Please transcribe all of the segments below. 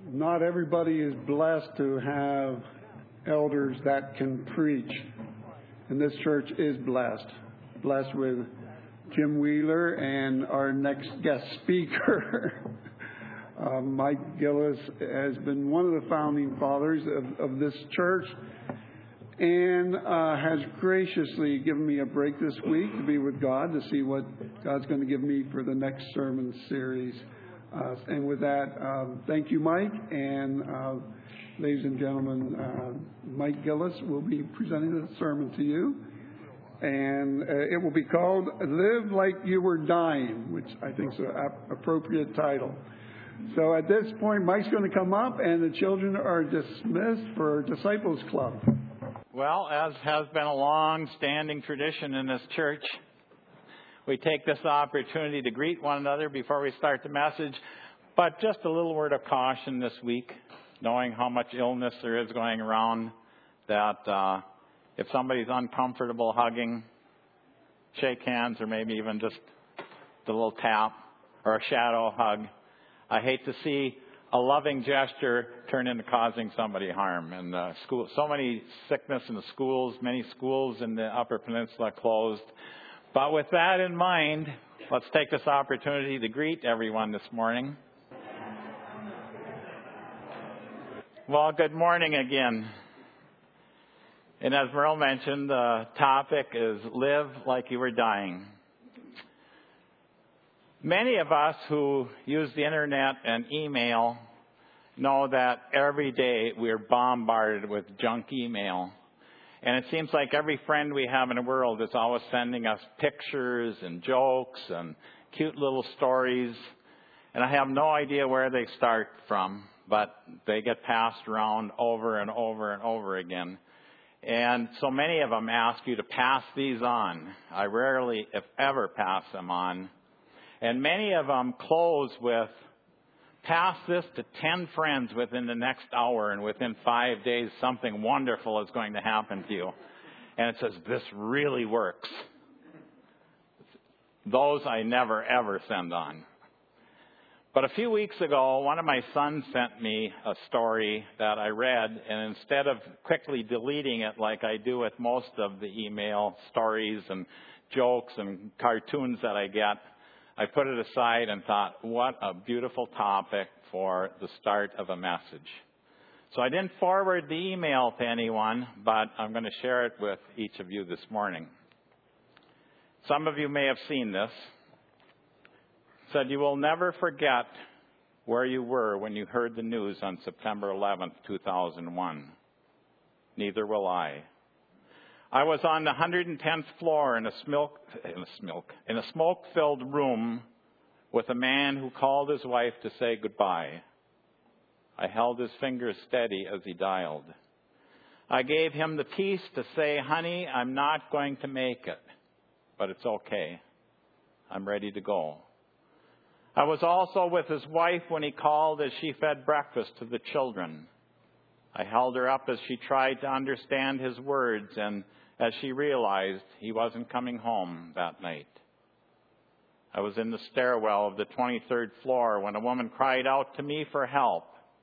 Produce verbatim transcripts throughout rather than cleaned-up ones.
not everybody is blessed to have elders that can preach. And this church is blessed. Blessed with Jim Wheeler and our next guest speaker. uh, Mike Gillis has been one of the founding fathers of, of this church and uh, has graciously given me a break this week to be with God, to see what God's going to give me for the next sermon series. Uh, and with that, um, thank you, Mike. And uh, ladies and gentlemen, uh, Mike Gillis will be presenting the sermon to you. And uh, it will be called Live Like You Were Dying, which I think is an ap- appropriate title. So at this point, Mike's going to come up, and the children are dismissed for Disciples Club. Well, as has been a long-standing tradition in this church, we take this opportunity to greet one another before we start the message. But just a little word of caution this week, knowing how much illness there is going around, that uh, if somebody's uncomfortable hugging, shake hands, or maybe even just a little tap or a shadow hug. I hate to see a loving gesture turn into causing somebody harm. And uh, school, so many sickness in the schools, many schools in the Upper Peninsula closed. But with that in mind, let's take this opportunity to greet everyone this morning. Well, good morning again. And as Merle mentioned, the topic is Live Like You Were Dying. Many of us who use the internet and email know that every day we're bombarded with junk email. And it seems like every friend we have in the world is always sending us pictures and jokes and cute little stories. And I have no idea where they start from, but they get passed around over and over and over again. And so many of them ask you to pass these on. I rarely, if ever, pass them on. And many of them close with, pass this to ten friends within the next hour, and within five days something wonderful is going to happen to you. And it says, this really works. Those I never, ever send on. But a few weeks ago, one of my sons sent me a story that I read, and instead of quickly deleting it like I do with most of the email stories and jokes and cartoons that I get, I put it aside and thought, what a beautiful topic for the start of a message. So I didn't forward the email to anyone, but I'm going to share it with each of you this morning. Some of you may have seen this. It said, you will never forget where you were when you heard the news on September eleventh, two thousand one. Neither will I. I was on the one hundred tenth floor in a smoke, in a smoke, in a smoke-filled room with a man who called his wife to say goodbye. I held his fingers steady as he dialed. I gave him the peace to say, honey, I'm not going to make it, but it's okay. I'm ready to go. I was also with his wife when he called as she fed breakfast to the children. I held her up as she tried to understand his words and as she realized he wasn't coming home that night. I was in the stairwell of the twenty-third floor when a woman cried out to me for help.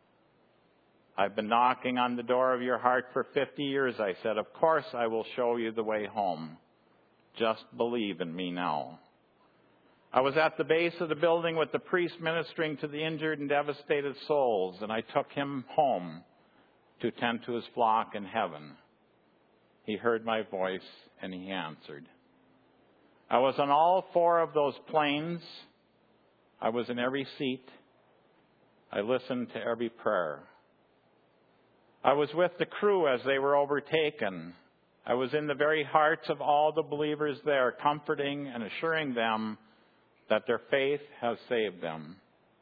I've been knocking on the door of your heart for fifty years, I said. Of course I will show you the way home. Just believe in me now. I was at the base of the building with the priest ministering to the injured and devastated souls, and I took him home to tend to his flock in heaven. He heard my voice and he answered. I was on all four of those planes. I was in every seat. I listened to every prayer. I was with the crew as they were overtaken. I was in the very hearts of all the believers there, comforting and assuring them that their faith has saved them.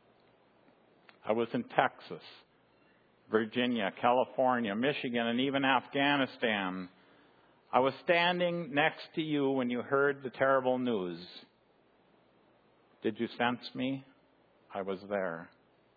I was in Texas, Virginia, California, Michigan, and even Afghanistan. I was standing next to you when you heard the terrible news. Did you sense me? I was there.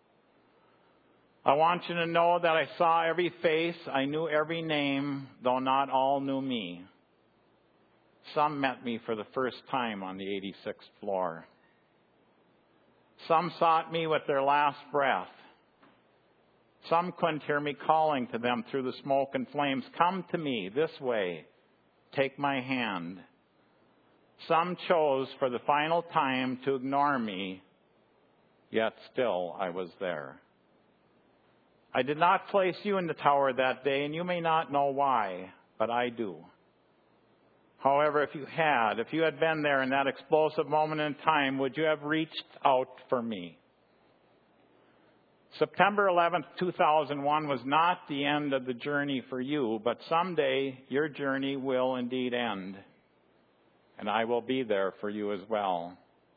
I want you to know that I saw every face. I knew every name, though not all knew me. Some met me for the first time on the eighty-sixth floor. Some sought me with their last breath. Some couldn't hear me calling to them through the smoke and flames, "Come to me this way. Take my hand." Some chose for the final time to ignore me, yet still I was there. I did not place you in the tower that day, and you may not know why, but I do. However, if you had, if you had been there in that explosive moment in time, would you have reached out for me? September eleventh, two thousand one was not the end of the journey for you, but someday your journey will indeed end, and I will be there for you as well.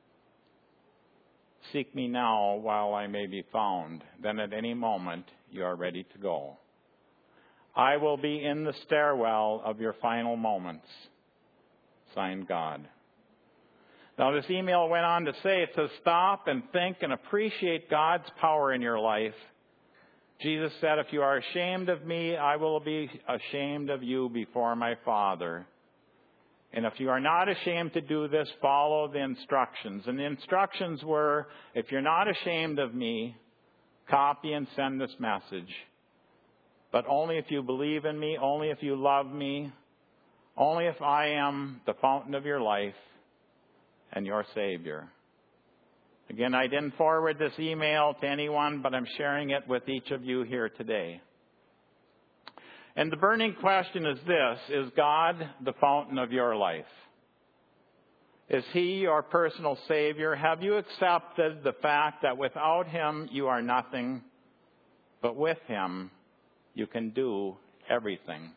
Seek me now while I may be found. Then at any moment you are ready to go. I will be in the stairwell of your final moments. Signed, God. Now this email went on to say, it says, stop and think and appreciate God's power in your life. Jesus said, if you are ashamed of me, I will be ashamed of you before my Father. And if you are not ashamed to do this, follow the instructions. And the instructions were, if you're not ashamed of me, copy and send this message. But only if you believe in me, only if you love me, only if I am the fountain of your life and your Savior. Again, I didn't forward this email to anyone, but I'm sharing it with each of you here today. And the burning question is this: is God the fountain of your life? Is He your personal Savior? Have you accepted the fact that without Him you are nothing, but with Him you can do everything?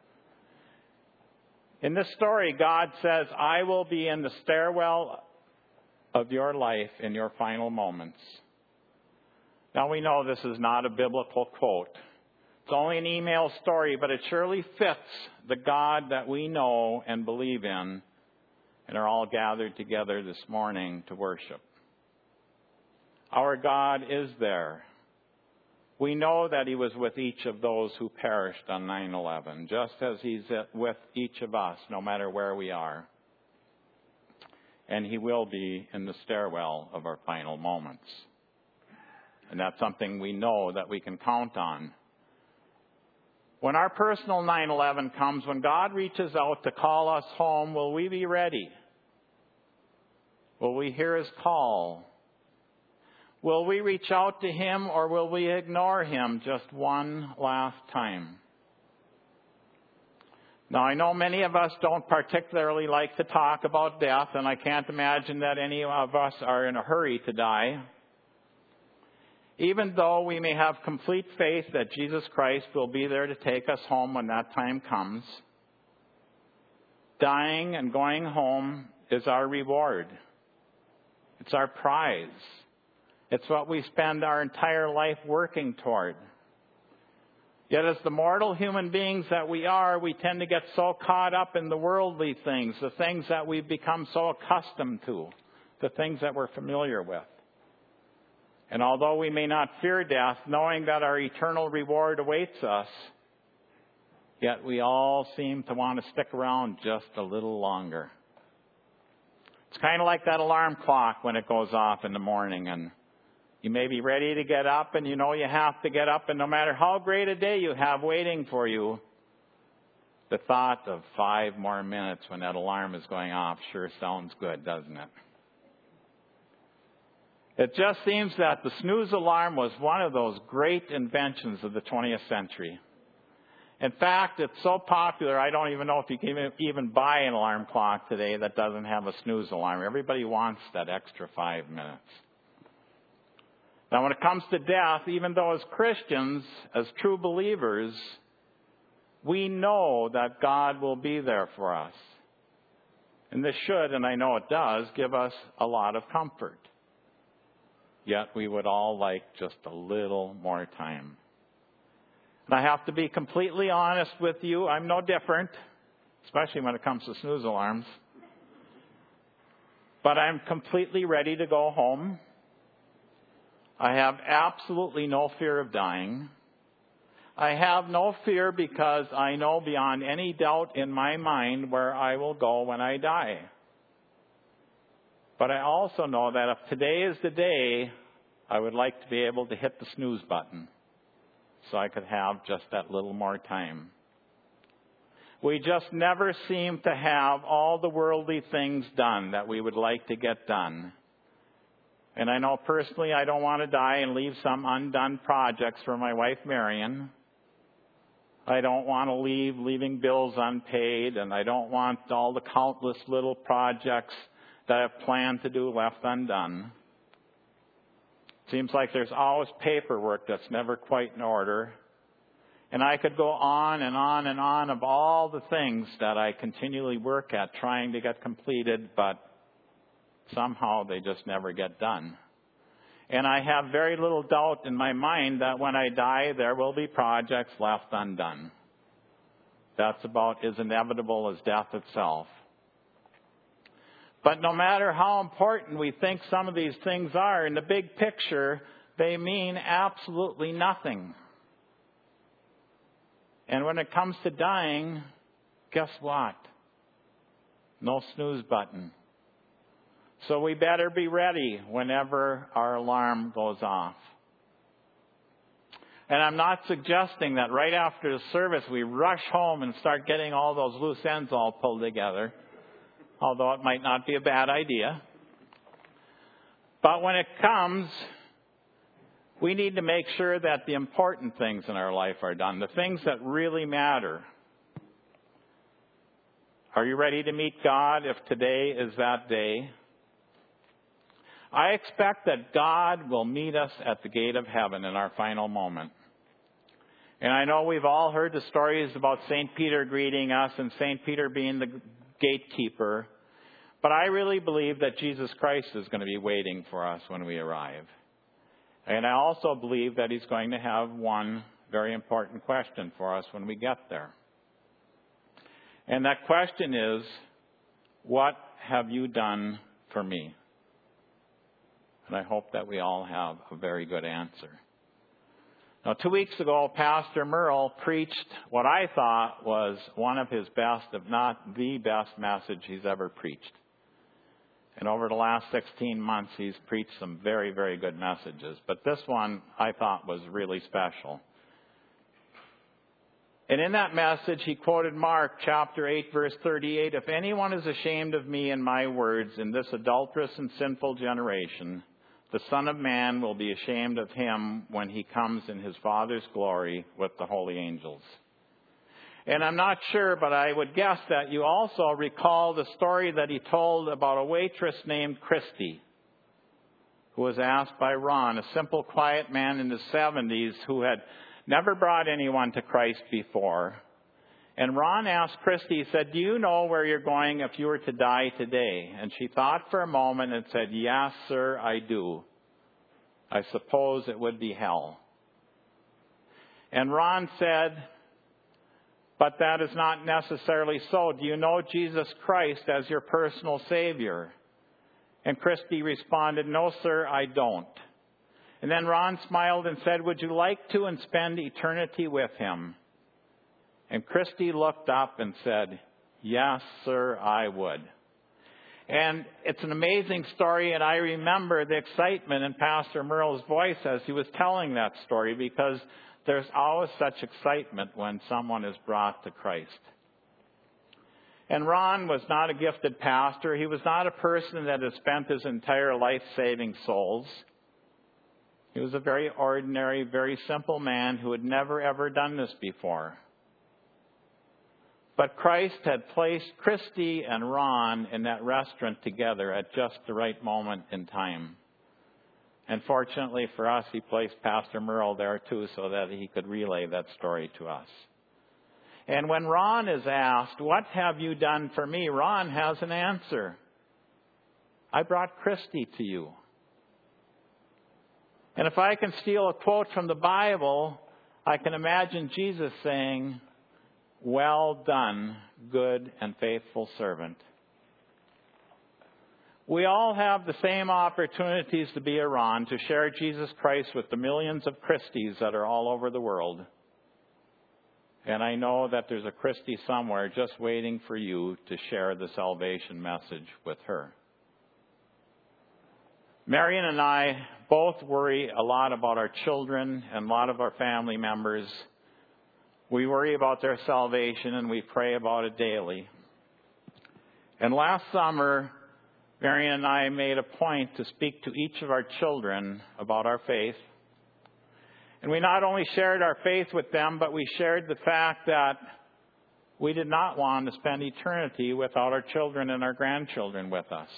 In this story, God says, I will be in the stairwell of your life in your final moments. Now we know this is not a biblical quote. It's only an email story, but it surely fits the God that we know and believe in and are all gathered together this morning to worship. Our God is there. We know that He was with each of those who perished on nine eleven, just as He's with each of us, no matter where we are. And He will be in the stairwell of our final moments. And that's something we know that we can count on. When our personal nine eleven comes, when God reaches out to call us home, will we be ready? Will we hear His call? Will we reach out to Him, or will we ignore Him just one last time? Now, I know many of us don't particularly like to talk about death, and I can't imagine that any of us are in a hurry to die. Even though we may have complete faith that Jesus Christ will be there to take us home when that time comes, dying and going home is our reward. It's our prize. It's what we spend our entire life working toward. Yet as the mortal human beings that we are, we tend to get so caught up in the worldly things, the things that we've become so accustomed to, the things that we're familiar with. And although we may not fear death, knowing that our eternal reward awaits us, yet we all seem to want to stick around just a little longer. It's kind of like that alarm clock when it goes off in the morning, and you may be ready to get up, and you know you have to get up, and no matter how great a day you have waiting for you, the thought of five more minutes when that alarm is going off sure sounds good, doesn't it? It just seems that the snooze alarm was one of those great inventions of the twentieth century. In fact, it's so popular, I don't even know if you can even buy an alarm clock today that doesn't have a snooze alarm. Everybody wants that extra five minutes. Now, when it comes to death, even though as Christians, as true believers, we know that God will be there for us. And this should, and I know it does, give us a lot of comfort. Yet we would all like just a little more time. And I have to be completely honest with you, I'm no different, especially when it comes to snooze alarms. But I'm completely ready to go home. I have absolutely no fear of dying. I have no fear because I know beyond any doubt in my mind where I will go when I die. But I also know that if today is the day, I would like to be able to hit the snooze button so I could have just that little more time. We just never seem to have all the worldly things done that we would like to get done. And I know personally I don't want to die and leave some undone projects for my wife Marion. I don't want to leave leaving bills unpaid, and I don't want all the countless little projects that I have planned to do left undone. Seems like there's always paperwork that's never quite in order. And I could go on and on and on of all the things that I continually work at trying to get completed, but somehow they just never get done. And I have very little doubt in my mind that when I die, there will be projects left undone. That's about as inevitable as death itself. But no matter how important we think some of these things are, in the big picture, they mean absolutely nothing. And when it comes to dying, guess what? No snooze button. So we better be ready whenever our alarm goes off. And I'm not suggesting that right after the service we rush home and start getting all those loose ends all pulled together, although it might not be a bad idea. But when it comes, we need to make sure that the important things in our life are done, the things that really matter. Are you ready to meet God if today is that day? I expect that God will meet us at the gate of heaven in our final moment. And I know we've all heard the stories about Saint Peter greeting us and Saint Peter being the gatekeeper. But I really believe that Jesus Christ is going to be waiting for us when we arrive. And I also believe that he's going to have one very important question for us when we get there. And that question is, what have you done for me? And I hope that we all have a very good answer. Now, two weeks ago, Pastor Merle preached what I thought was one of his best, if not the best message he's ever preached. And over the last sixteen months, he's preached some very, very good messages. But this one I thought was really special. And in that message, he quoted Mark chapter eight, verse thirty-eight, "If anyone is ashamed of me and my words in this adulterous and sinful generation, the Son of Man will be ashamed of him when he comes in his Father's glory with the holy angels." And I'm not sure, but I would guess that you also recall the story that he told about a waitress named Christy, who was asked by Ron, a simple, quiet man in his seventies who had never brought anyone to Christ before. And Ron asked Christy, he said, "Do you know where you're going if you were to die today?" And she thought for a moment and said, "Yes, sir, I do. I suppose it would be hell." And Ron said, "But that is not necessarily so. Do you know Jesus Christ as your personal Savior?" And Christy responded, "No, sir, I don't." And then Ron smiled and said, "Would you like to and spend eternity with him?" And Christy looked up and said, "Yes, sir, I would." And it's an amazing story, and I remember the excitement in Pastor Merle's voice as he was telling that story, because there's always such excitement when someone is brought to Christ. And Ron was not a gifted pastor. He was not a person that had spent his entire life saving souls. He was a very ordinary, very simple man who had never, ever done this before. But Christ had placed Christy and Ron in that restaurant together at just the right moment in time. And fortunately for us, he placed Pastor Merle there too so that he could relay that story to us. And when Ron is asked, "What have you done for me?" Ron has an answer. "I brought Christy to you." And if I can steal a quote from the Bible, I can imagine Jesus saying, "Well done, good and faithful servant." We all have the same opportunities to be a Ron, to share Jesus Christ with the millions of Christies that are all over the world. And I know that there's a Christy somewhere just waiting for you to share the salvation message with her. Marion and I both worry a lot about our children and a lot of our family members. We worry about their salvation and we pray about it daily. And last summer, Marion and I made a point to speak to each of our children about our faith. And we not only shared our faith with them, but we shared the fact that we did not want to spend eternity without our children and our grandchildren with us.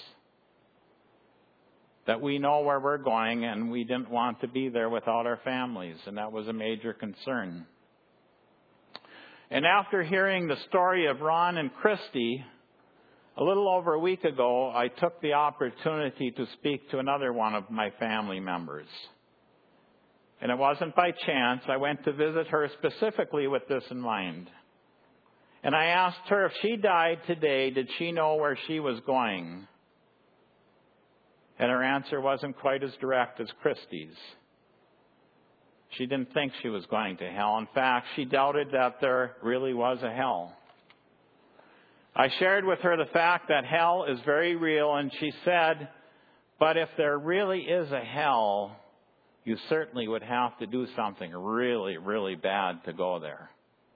That we know where we're going and we didn't want to be there without our families, and that was a major concern. And after hearing the story of Ron and Christy, a little over a week ago, I took the opportunity to speak to another one of my family members. And it wasn't by chance. I went to visit her specifically with this in mind. And I asked her if she died today, did she know where she was going? And her answer wasn't quite as direct as Christy's. She didn't think she was going to hell. In fact, she doubted that there really was a hell. I shared with her the fact that hell is very real, and she said, but if there really is a hell, you certainly would have to do something really, really bad to go there.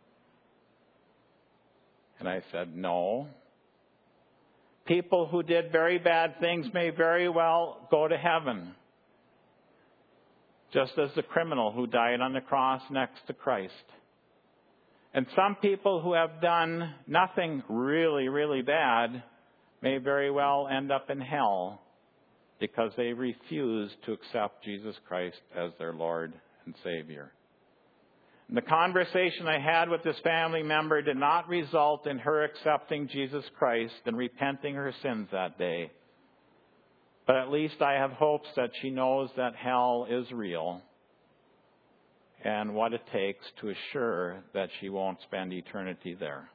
And I said, no. People who did very bad things may very well go to heaven, just as the criminal who died on the cross next to Christ. And some people who have done nothing really, really bad may very well end up in hell because they refuse to accept Jesus Christ as their Lord and Savior. And the conversation I had with this family member did not result in her accepting Jesus Christ and repenting her sins that day. But at least I have hopes that she knows that hell is real and what it takes to assure that she won't spend eternity there.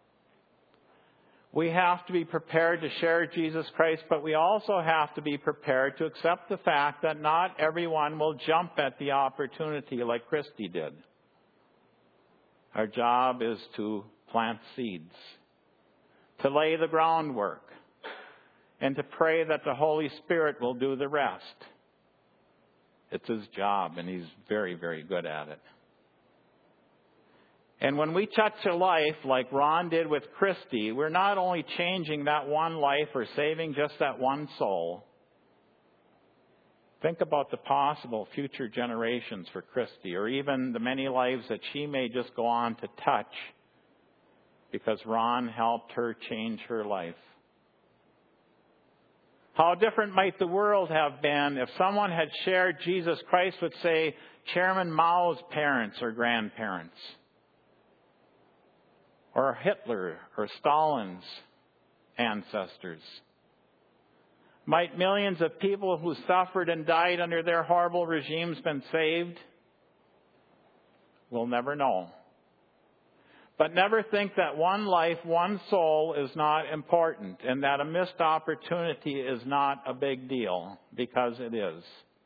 We have to be prepared to share Jesus Christ, but we also have to be prepared to accept the fact that not everyone will jump at the opportunity like Christy did. Our job is to plant seeds, to lay the groundwork, and to pray that the Holy Spirit will do the rest. It's his job, and he's very, very good at it. And when we touch a life like Ron did with Christy, we're not only changing that one life or saving just that one soul. Think about the possible future generations for Christy, or even the many lives that she may just go on to touch because Ron helped her change her life. How different might the world have been if someone had shared Jesus Christ with, say, Chairman Mao's parents or grandparents, or Hitler or Stalin's ancestors? Might millions of people who suffered and died under their horrible regimes been saved? We'll never know. But never think that one life, one soul is not important, and that a missed opportunity is not a big deal, because it is.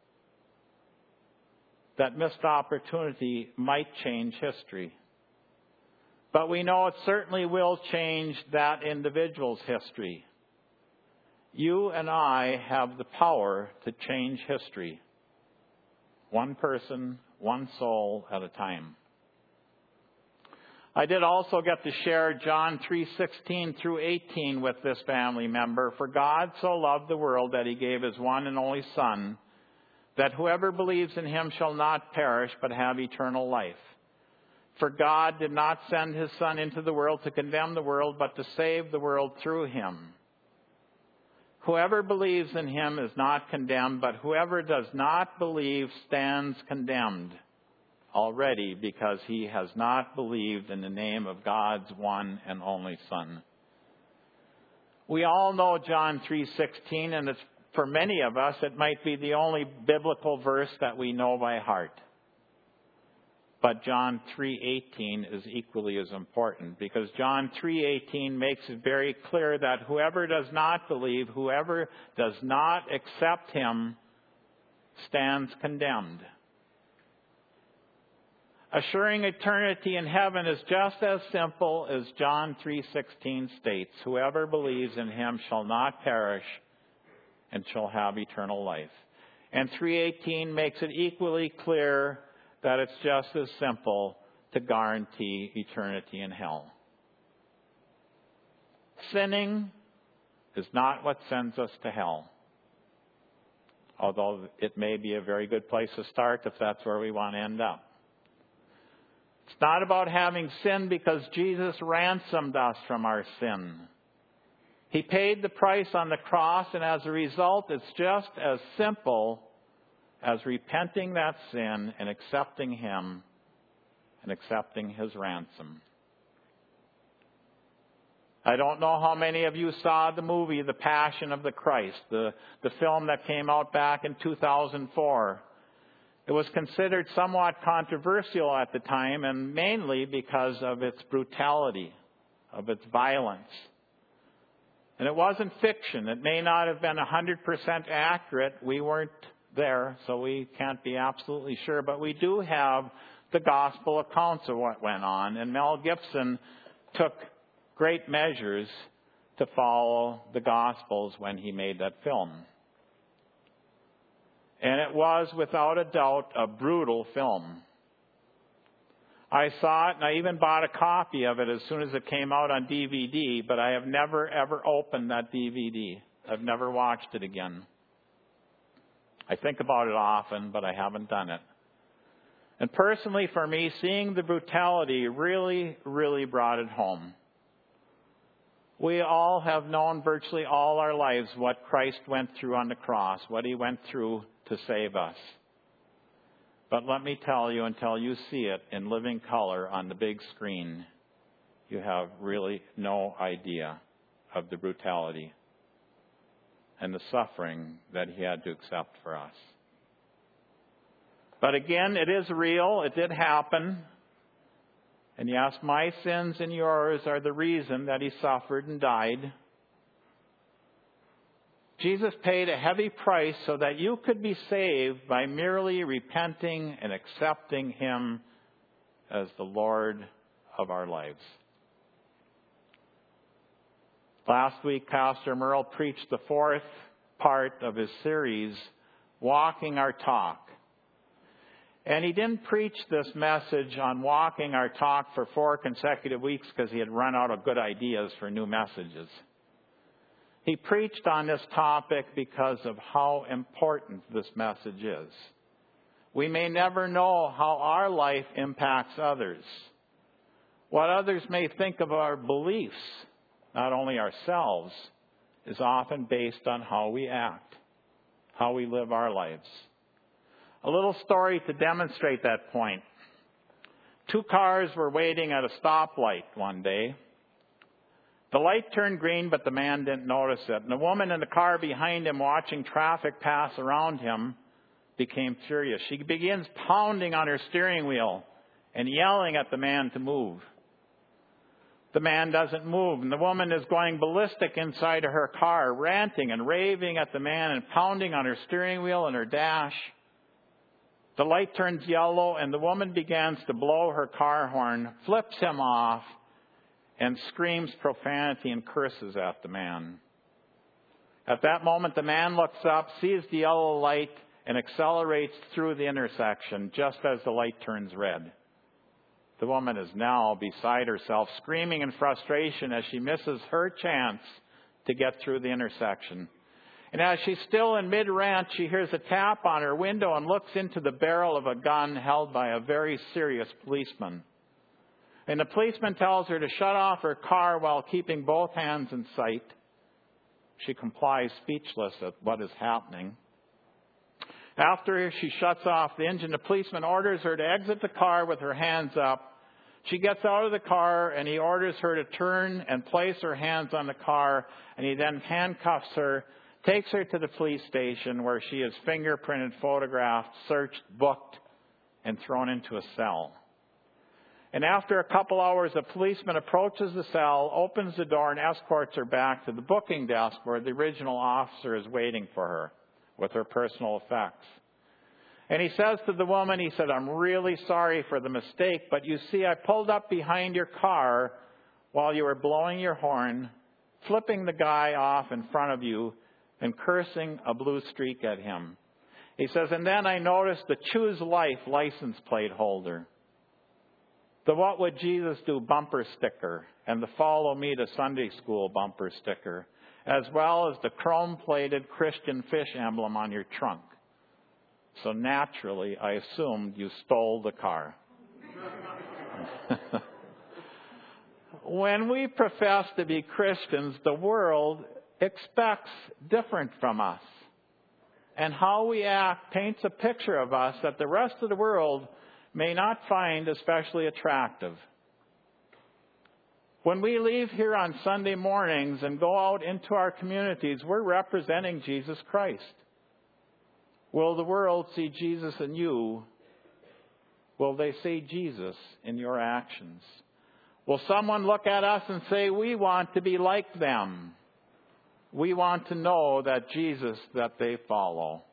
That missed opportunity might change history. But we know it certainly will change that individual's history. You and I have the power to change history. One person, one soul at a time. I did also get to share John three sixteen through eighteen with this family member. For God so loved the world that he gave his one and only Son, that whoever believes in him shall not perish but have eternal life. For God did not send his Son into the world to condemn the world, but to save the world through him. Whoever believes in him is not condemned, but whoever does not believe stands condemned already, because he has not believed in the name of God's one and only Son. We all know John three sixteen, and it's, for many of us, it might be the only biblical verse that we know by heart. But John three eighteen is equally as important, because John three eighteen makes it very clear that whoever does not believe, whoever does not accept him, stands condemned. Assuring eternity in heaven is just as simple as John three sixteen states. Whoever believes in him shall not perish and shall have eternal life. And three eighteen makes it equally clear that it's just as simple to guarantee eternity in hell. Sinning is not what sends us to hell, although it may be a very good place to start if that's where we want to end up. It's not about having sinned because Jesus ransomed us from our sin. He paid the price on the cross, and as a result, it's just as simple as repenting that sin and accepting Him and accepting His ransom. I don't know how many of you saw the movie The Passion of the Christ, the, the film that came out back in two thousand four. It was considered somewhat controversial at the time, and mainly because of its brutality, of its violence. And it wasn't fiction. It may not have been one hundred percent accurate. We weren't there, so we can't be absolutely sure. But we do have the gospel accounts of what went on. And Mel Gibson took great measures to follow the Gospels when he made that film. And it was, without a doubt, a brutal film. I saw it, and I even bought a copy of it as soon as it came out on D V D, but I have never, ever opened that D V D. I've never watched it again. I think about it often, but I haven't done it. And personally, for me, seeing the brutality really, really brought it home. We all have known virtually all our lives what Christ went through on the cross, what He went through to save us. But let me tell you, until you see it in living color on the big screen, you have really no idea of the brutality and the suffering that He had to accept for us. But again, it is real. It did happen. And yes, my sins and yours are the reason that He suffered and died. Jesus paid a heavy price so that you could be saved by merely repenting and accepting Him as the Lord of our lives. Last week, Pastor Merle preached the fourth part of his series, Walking Our Talk. And he didn't preach this message on walking our talk for four consecutive weeks because he had run out of good ideas for new messages. He preached on this topic because of how important this message is. We may never know how our life impacts others. What others may think of our beliefs, not only ourselves, is often based on how we act, how we live our lives. A little story to demonstrate that point. Two cars were waiting at a stoplight one day. The light turned green, but the man didn't notice it. And the woman in the car behind him, watching traffic pass around him, became furious. She begins pounding on her steering wheel and yelling at the man to move. The man doesn't move, and the woman is going ballistic inside of her car, ranting and raving at the man and pounding on her steering wheel and her dash. The light turns yellow, and the woman begins to blow her car horn, flips him off, and screams profanity and curses at the man. At that moment, the man looks up, sees the yellow light, and accelerates through the intersection just as the light turns red. The woman is now beside herself, screaming in frustration as she misses her chance to get through the intersection. And as she's still in mid-rant, she hears a tap on her window and looks into the barrel of a gun held by a very serious policeman. And the policeman tells her to shut off her car while keeping both hands in sight. She complies, speechless at what is happening. After she shuts off the engine, the policeman orders her to exit the car with her hands up. She gets out of the car, and he orders her to turn and place her hands on the car, and he then handcuffs her, takes her to the police station where she is fingerprinted, photographed, searched, booked, and thrown into a cell. And after a couple hours, a policeman approaches the cell, opens the door, and escorts her back to the booking desk where the original officer is waiting for her with her personal effects. And he says to the woman, he said, "I'm really sorry for the mistake, but you see, I pulled up behind your car while you were blowing your horn, flipping the guy off in front of you, and cursing a blue streak at him. He says, and then I noticed the Choose Life license plate holder, the What Would Jesus Do bumper sticker, and the Follow Me to Sunday School bumper sticker, as well as the chrome-plated Christian fish emblem on your trunk. So naturally, I assumed you stole the car. When we profess to be Christians, the world expects different from us. And how we act paints a picture of us that the rest of the world may not find especially attractive. When we leave here on Sunday mornings and go out into our communities, we're representing Jesus Christ. Will the world see Jesus in you? Will they see Jesus in your actions? Will someone look at us and say, we want to be like them? We want to know that Jesus that they follow.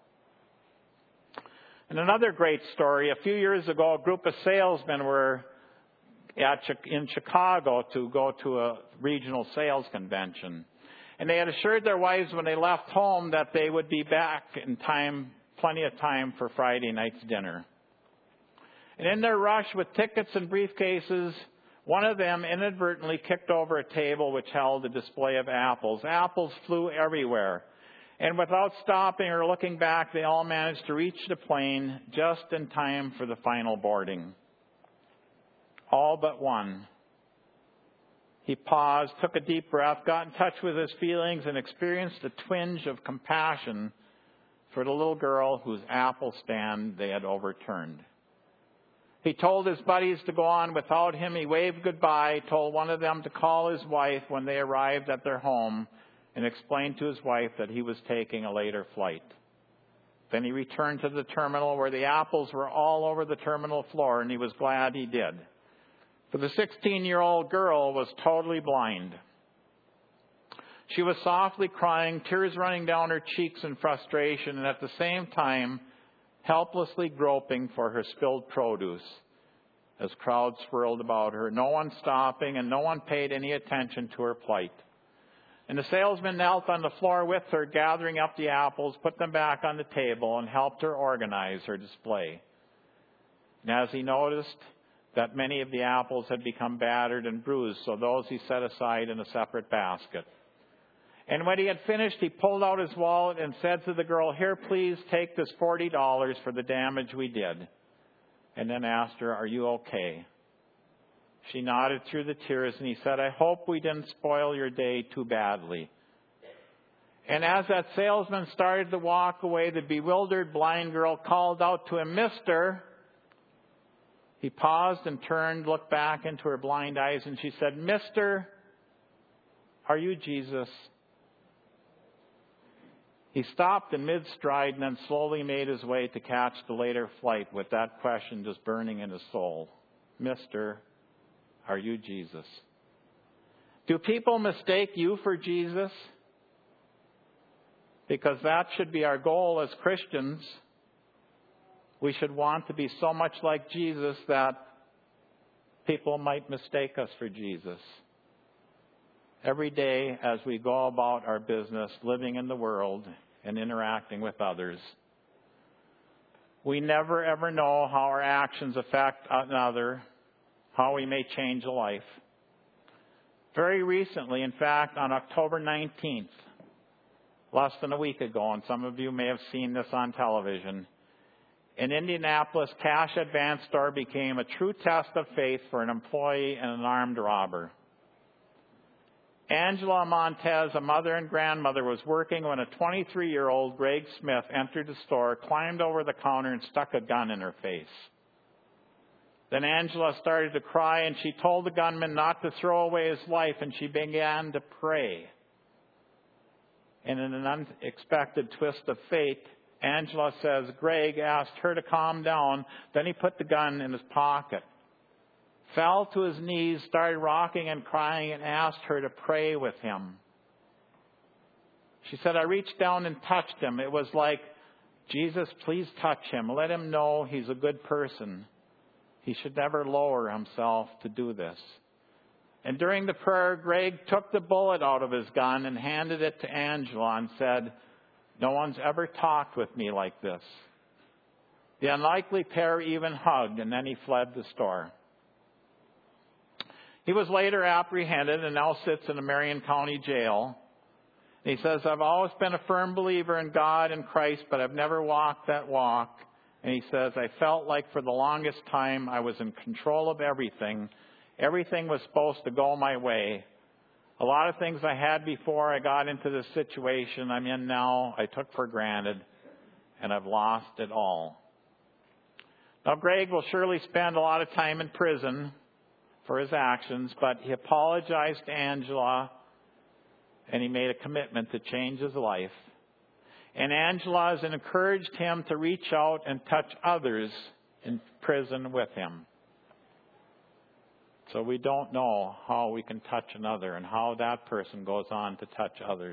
And another great story, a few years ago, a group of salesmen were at, in Chicago to go to a regional sales convention. And they had assured their wives when they left home that they would be back in time, plenty of time for Friday night's dinner. And in their rush with tickets and briefcases, one of them inadvertently kicked over a table which held a display of apples. Apples flew everywhere. And without stopping or looking back, they all managed to reach the plane just in time for the final boarding. All but one. He paused, took a deep breath, got in touch with his feelings, and experienced a twinge of compassion for the little girl whose apple stand they had overturned. He told his buddies to go on without him. He waved goodbye, told one of them to call his wife when they arrived at their home, and explained to his wife that he was taking a later flight. Then he returned to the terminal where the apples were all over the terminal floor, and he was glad he did. For the sixteen-year-old girl was totally blind. She was softly crying, tears running down her cheeks in frustration, and at the same time, helplessly groping for her spilled produce as crowds swirled about her, no one stopping and no one paid any attention to her plight. And the salesman knelt on the floor with her, gathering up the apples, put them back on the table, and helped her organize her display. And as he noticed that many of the apples had become battered and bruised, so those he set aside in a separate basket. And when he had finished, he pulled out his wallet and said to the girl, "Here, please take this forty dollars for the damage we did." And then asked her, "Are you okay?" She nodded through the tears, and he said, "I hope we didn't spoil your day too badly." And as that salesman started to walk away, the bewildered blind girl called out to him, "Mister." He paused and turned, looked back into her blind eyes, and she said, "Mister, are you Jesus?" He stopped in mid-stride and then slowly made his way to catch the later flight with that question just burning in his soul. "Mister, are you Jesus?" Do people mistake you for Jesus? Because that should be our goal as Christians. We should want to be so much like Jesus that people might mistake us for Jesus. Every day as we go about our business, living in the world and interacting with others, we never ever know how our actions affect another, how we may change a life. Very recently, in fact, on October nineteenth, less than a week ago, and some of you may have seen this on television, in Indianapolis, cash advance store became a true test of faith for an employee and an armed robber. Angela Montez, a mother and grandmother, was working when a twenty-three-year-old Greg Smith entered the store, climbed over the counter, and stuck a gun in her face. Then Angela started to cry, and she told the gunman not to throw away his life, and she began to pray. And in an unexpected twist of fate, Angela says Greg asked her to calm down. Then he put the gun in his pocket, fell to his knees, started rocking and crying, and asked her to pray with him. She said, "I reached down and touched him. It was like, 'Jesus, please touch him. Let him know he's a good person. He should never lower himself to do this.'" And during the prayer, Greg took the bullet out of his gun and handed it to Angela and said, No one's ever talked with me like this. The unlikely pair even hugged, and then he fled the store. He was later apprehended and now sits in a Marion County jail. And he says, I've always been a firm believer in God and Christ, but I've never walked that walk. And he says, I felt like for the longest time I was in control of everything. Everything was supposed to go my way. A lot of things I had before I got into the situation I'm in now, I took for granted, and I've lost it all. Now, Greg will surely spend a lot of time in prison for his actions, but he apologized to Angela, and he made a commitment to change his life. And Angela has encouraged him to reach out and touch others in prison with him. So we don't know how we can touch another and how that person goes on to touch others.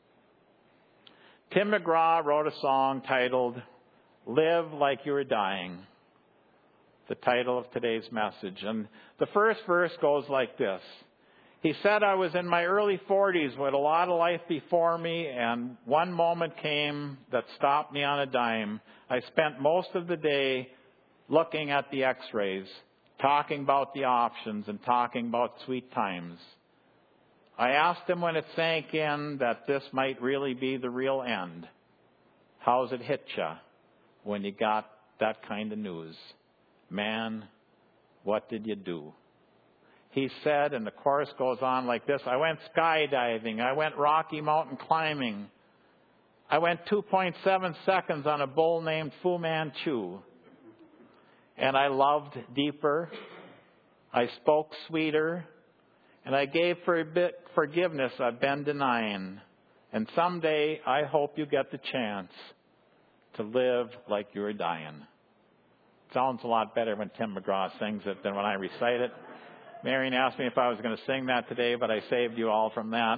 Tim McGraw wrote a song titled, Live Like You Were Dying, the title of today's message. And the first verse goes like this. He said, I was in my early forties with a lot of life before me, and one moment came that stopped me on a dime. I spent most of the day looking at the x-rays, talking about the options and talking about sweet times. I asked him when it sank in that this might really be the real end. How's it hit you when you got that kind of news? Man, what did you do? He said, and the chorus goes on like this, I went skydiving, I went Rocky Mountain climbing, I went two point seven seconds on a bull named Fu Manchu. And I loved deeper, I spoke sweeter, and I gave for a bit forgiveness I've been denying. And someday I hope you get the chance to live like you're dying. Sounds a lot better when Tim McGraw sings it than when I recite it. Marion asked me if I was going to sing that today, but I saved you all from that.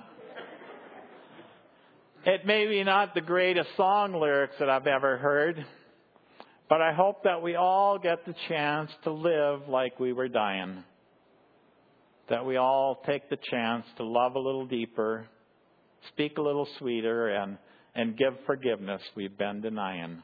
It may be not the greatest song lyrics that I've ever heard, but I hope that we all get the chance to live like we were dying. That we all take the chance to love a little deeper, speak a little sweeter, and, and give forgiveness we've been denying.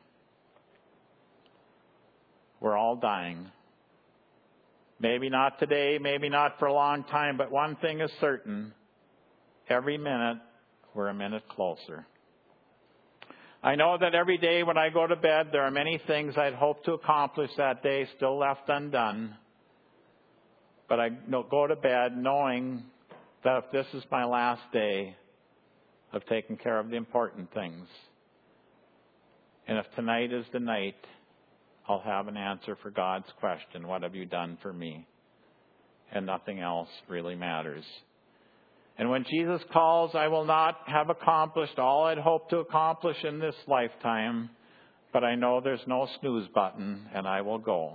We're all dying. Maybe not today, maybe not for a long time, but one thing is certain. Every minute, we're a minute closer. I know that every day when I go to bed, there are many things I'd hoped to accomplish that day still left undone. But I go to bed knowing that if this is my last day, I've taken care of the important things. And if tonight is the night, I'll have an answer for God's question, what have you done for me? And nothing else really matters. And when Jesus calls, I will not have accomplished all I'd hoped to accomplish in this lifetime, but I know there's no snooze button, and I will go.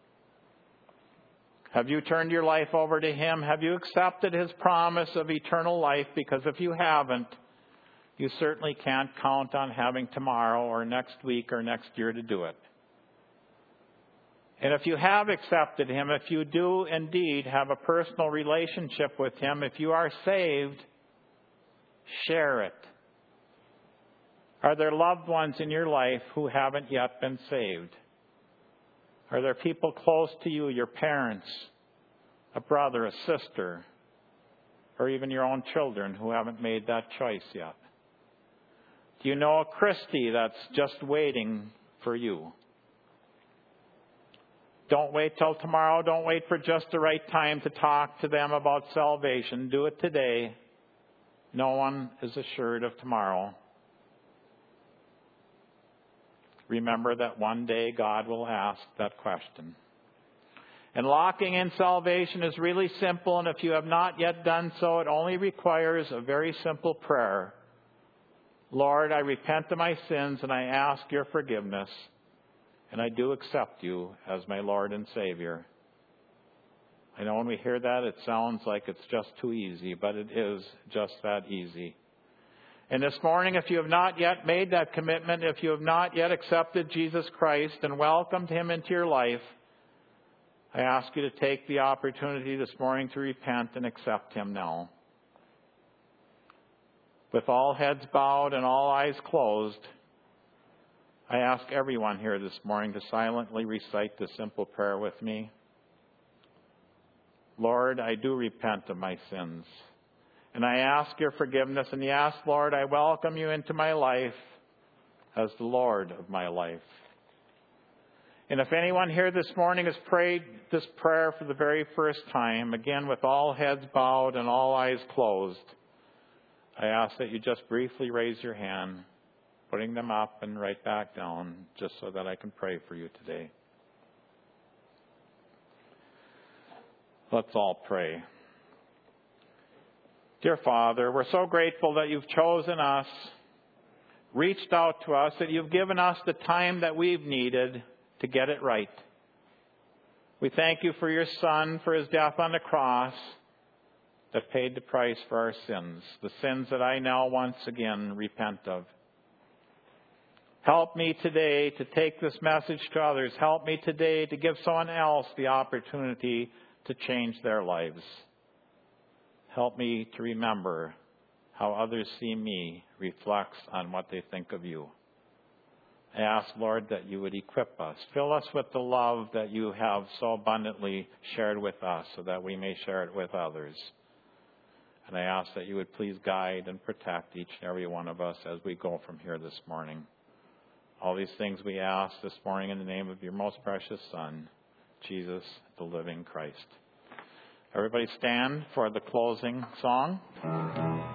Have you turned your life over to Him? Have you accepted His promise of eternal life? Because if you haven't, you certainly can't count on having tomorrow or next week or next year to do it. And if you have accepted Him, if you do indeed have a personal relationship with Him, if you are saved, share it. Are there loved ones in your life who haven't yet been saved? Are there people close to you, your parents, a brother, a sister, or even your own children who haven't made that choice yet? Do you know a Christy that's just waiting for you? Don't wait till tomorrow. Don't wait for just the right time to talk to them about salvation. Do it today. No one is assured of tomorrow. Remember that one day God will ask that question. And locking in salvation is really simple, and if you have not yet done so, it only requires a very simple prayer. Lord, I repent of my sins and I ask your forgiveness. And I do accept you as my Lord and Savior. I know when we hear that, it sounds like it's just too easy, but it is just that easy. And this morning, if you have not yet made that commitment, if you have not yet accepted Jesus Christ and welcomed Him into your life, I ask you to take the opportunity this morning to repent and accept Him now. With all heads bowed and all eyes closed, I ask everyone here this morning to silently recite this simple prayer with me. Lord, I do repent of my sins, and I ask your forgiveness. And yes, Lord, I welcome you into my life as the Lord of my life. And if anyone here this morning has prayed this prayer for the very first time, again with all heads bowed and all eyes closed, I ask that you just briefly raise your hand, putting them up and right back down, just so that I can pray for you today. Let's all pray. Dear Father, we're so grateful that you've chosen us, reached out to us, that you've given us the time that we've needed to get it right. We thank you for your Son, for his death on the cross that paid the price for our sins, the sins that I now once again repent of. Help me today to take this message to others. Help me today to give someone else the opportunity to change their lives. Help me to remember how others see me reflects on what they think of you. I ask, Lord, that you would equip us. Fill us with the love that you have so abundantly shared with us so that we may share it with others. And I ask that you would please guide and protect each and every one of us as we go from here this morning. All these things we ask this morning in the name of your most precious Son, Jesus, the living Christ. Everybody stand for the closing song.